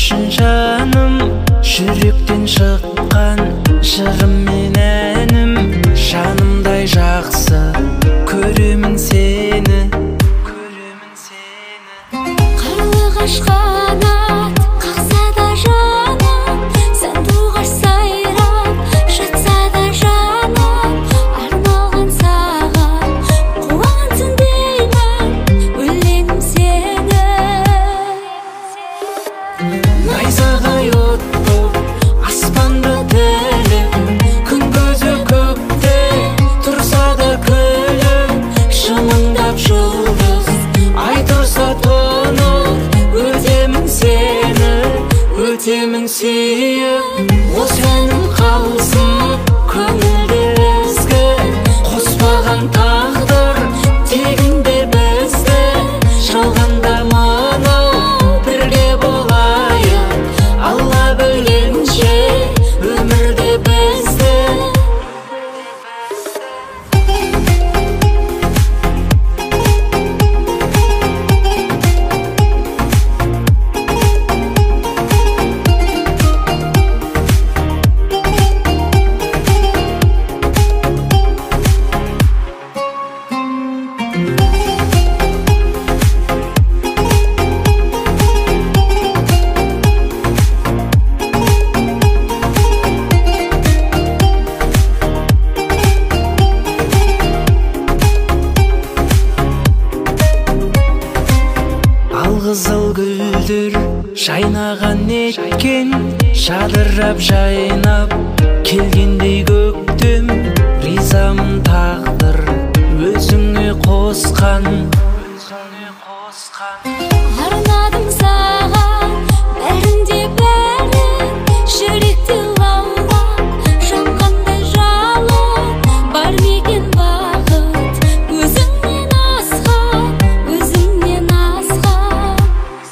үшін жаным, жүректен шыққан жырым мен әнім. Жанымдай жақсы көремін сені. Қарлығаш қанат қақса да жаным, сандуғаш сайрап жатса да жаным, арналған саған қуансын деймін өлеңім сені. Найзағай от боп аспанды тіліп, күн көзі көкте тұрса да күліп, шымыңдап жұлдыз ай тұрса тоңып, өтемін сені, өтемін сүйіп. Осы әнім қалсын көңілде ізгі, қоспаған тағдыр тегінде бізді. Жалғанда мынау бірге болайық, алла білгенше өмірде бізді. Алғызыл гүлдер жайнаған неткен, жадырап жайнап келгендей көктем. Ризамын тағдыр өзіңе қосқан. Арнадым саған бәрінде бәрін, жүректе лаулап жанғандай жалын. Бар мекен бақыт өзіңнен асқан, өзіңнен асқан.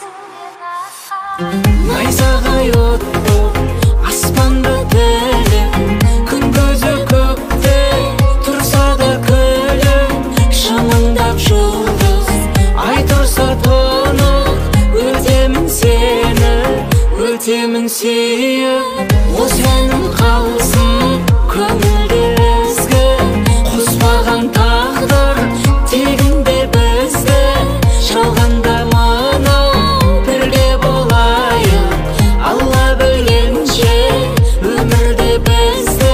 Найзағай от боп аспанды тіліп, күн көзі көкте тұрса да күліп, шымыңдап жұлдыз ай тұрса тоңып, өтемін сені, өтемін сүйіп. Осы әнім қалсын көңілде ізгі, қоспаған тағдыр тегінде бізді. Жалғанда мынау бірге болайық, алла білгенше өмірде бізді.